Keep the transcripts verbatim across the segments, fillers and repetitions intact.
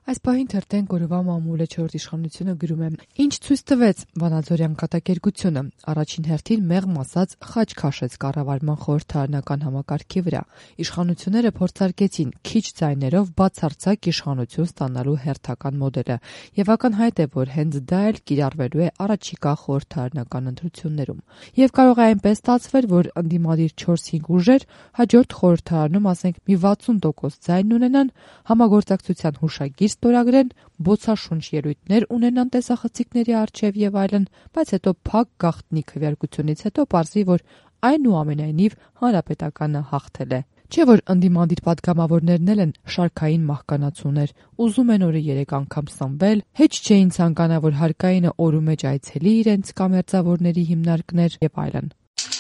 Այս պահին թերթեն կորվա մամուլը չորրորդ իշխանությունը գրում է. «Ինչ ցույց տվեց Վանաձորյան կատակերգությունը, առաջին հերթին մեղմ ասած խաչ քաշեց կառավարման խորհրդարանական համակարգի վրա։ Իշխանությունները փորձարկեցին քիչ ձայներով բացարձակ իշխանություն ստանալու հերթական մոդելը, եւ ակնհայտ է, որ հենց դա էլ կիրառվելու է առաջիկա խորհրդարանական ընտրություններում։ Եվ կարող է այնպես ստացվել, որ ընդդիմադիր չորս-հինգ ուժեր հաջորդ խորհրդարանում, ասենք, մի վաթսուն տոկոս ձայն ունենան, համագործակցության հուշագիր ստորագրեն, բոցաշունչ ելույթներ ունենան տեսախցիկների առջև եւ այլն, բայց հետո փակ գաղտնի քվեարկությունից հետո պարզվի, որ այնուամենայնիվ հանրապետականը հաղթել է։ Չէ՞ որ ընդդիմադիր պատգամավորներն էլ են շարքային մահկանացուներ, ուզում են օրը երեք անգամ սնվել, հեչ չէին ցանկանա, որ հարկայինը օրու մեջ այցելի իրենց կամերձավորների հիմնարկներ եւ այլն»։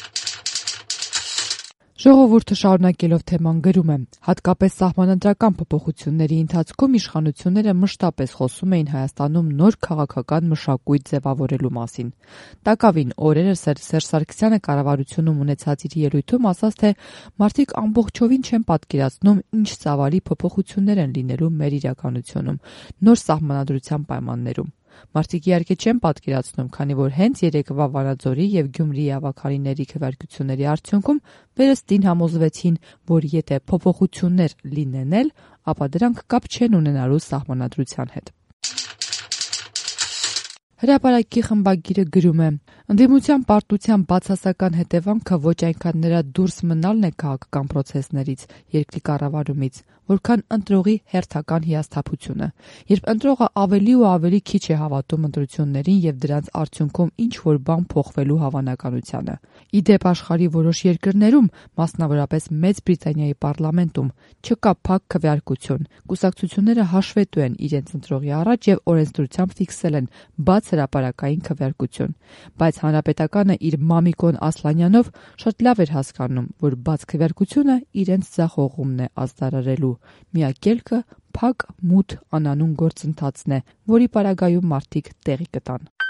Ժողովուրդը շարունակելով թեման գրում է. «Հատկապես սահմանադրական փոփոխությունների ընթացքում իշխանությունները մշտապես խոսում էին Հայաստանում նոր քաղաքական մշակույթ ձևավորելու մասին։ Տակավին օրերս էլ Սերժ Սարգսյանը կառավարությունում ունեցած իր ելույթում ասաց, թե մարդիկ ամբողջովին չեն պատկերացնում, ինչ ծավալի փոփոխություններ են լինելու մեր իրականությունում, նոր սահմանադրության պայմաններում։ Մարդիկ իհարկե չեն պատկերացնում, քանի որ հենց երեկվա Վանաձորի եւ Գյումրիի ավագարիների քվեարկությունների արդյունքում վերստին համոզվեցին, որ եթե փոփոխություններ լինեն էլ, ապա դրանք կապ չեն ունենալու սահմանադրության հետ»։ Հրապարակի խմբագիրը գրում է. «Ընդդիմության պարտության բացասական հետևանքը ոչ այնքան նրա դուրս մնալն է քաղաքական պրոցեսներից, երկրի կառավարումից, որքան ընտրողի հերթական հիասթափությունը, երբ ընտրողը ավելի ու ավելի քիչ է հավատում ընտրություններին եւ դրանց արդյունքում ինչ-որ բան փոխվելու հավանականությանը։ Ի դեպ, աշխարհի որոշ երկրներում, մասնավորապես Մեծ Բրիտանիայի պարլամենտում, չկա փակ քվեարկություն, կուսակցությունները հաշվետու են իրենց ընտրողի առաջ եւ օրենսդրությամբ ֆիքսել են բաց հրապարակային քվեարկություն, բայց Հանրապետականը իր Մամիկոն Ասլանյանով շատ լավ էր հասկանում, որ բաց քվեարկությունը իրենց ձախողումն է ազդարարելու, միակ ելքը փակ, մութ, անանուն գործընթացն է, որի պարագայում մարդիկ տեղի կտան»։